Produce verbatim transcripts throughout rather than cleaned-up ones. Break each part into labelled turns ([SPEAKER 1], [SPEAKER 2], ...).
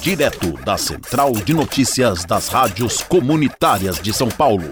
[SPEAKER 1] direto da Central de Notícias das Rádios Comunitárias de São Paulo.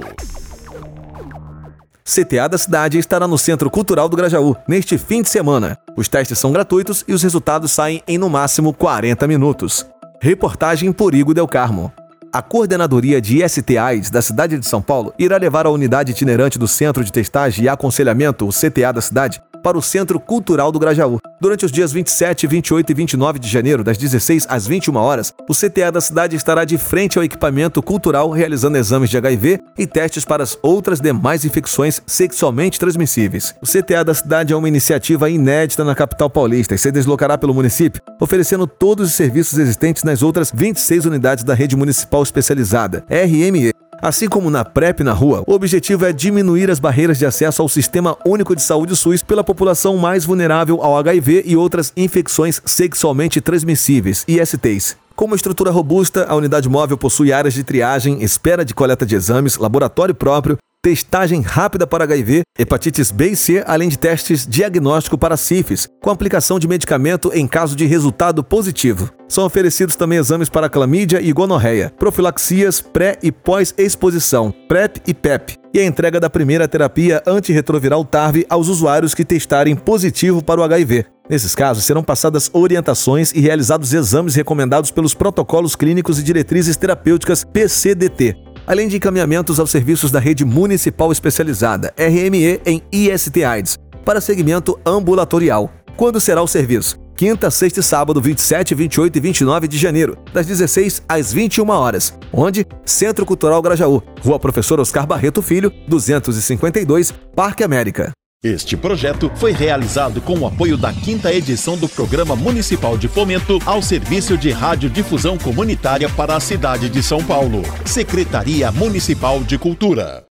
[SPEAKER 2] C T A da cidade estará no Centro Cultural do Grajaú neste fim de semana. Os testes são gratuitos e os resultados saem em no máximo quarenta minutos. Reportagem por Igor Del Carmo. A Coordenadoria de I S T AIDS da cidade de São Paulo irá levar a unidade itinerante do Centro de Testagem e Aconselhamento, o C T A da cidade, para o Centro Cultural do Grajaú. Durante os dias vinte e sete, vinte e oito e vinte e nove de janeiro, das dezesseis às vinte e uma horas, o C T A da cidade estará de frente ao equipamento cultural realizando exames de H I V e testes para as outras demais infecções sexualmente transmissíveis. O C T A da cidade é uma iniciativa inédita na capital paulista e se deslocará pelo município, oferecendo todos os serviços existentes nas outras vinte e seis unidades da rede municipal especializada, R M E. Assim como na PrEP na rua, o objetivo é diminuir as barreiras de acesso ao Sistema Único de Saúde SUS pela população mais vulnerável ao H I V e outras infecções sexualmente transmissíveis, I S Ts. Com uma estrutura robusta, a unidade móvel possui áreas de triagem, espera de coleta de exames, laboratório próprio, testagem rápida para H I V, hepatites B e C, além de testes diagnóstico para sífilis, com aplicação de medicamento em caso de resultado positivo. São oferecidos também exames para clamídia e gonorreia, profilaxias pré e pós-exposição, PrEP e PEP, e a entrega da primeira terapia antirretroviral T A R V aos usuários que testarem positivo para o H I V. Nesses casos, serão passadas orientações e realizados exames recomendados pelos protocolos clínicos e diretrizes terapêuticas P C D T, além de encaminhamentos aos serviços da rede municipal especializada, R M E, em I S T AIDS, para segmento ambulatorial. Quando será o serviço? Quinta, sexta e sábado, vinte e sete, vinte e oito e vinte e nove de janeiro, das dezesseis às vinte e uma horas. Onde? Centro Cultural Grajaú, Rua Professor Oscar Barreto Filho, duzentos e cinquenta e dois, Parque América.
[SPEAKER 1] Este projeto foi realizado com o apoio da quinta edição do Programa Municipal de Fomento ao Serviço de Radiodifusão Comunitária para a cidade de São Paulo. Secretaria Municipal de Cultura.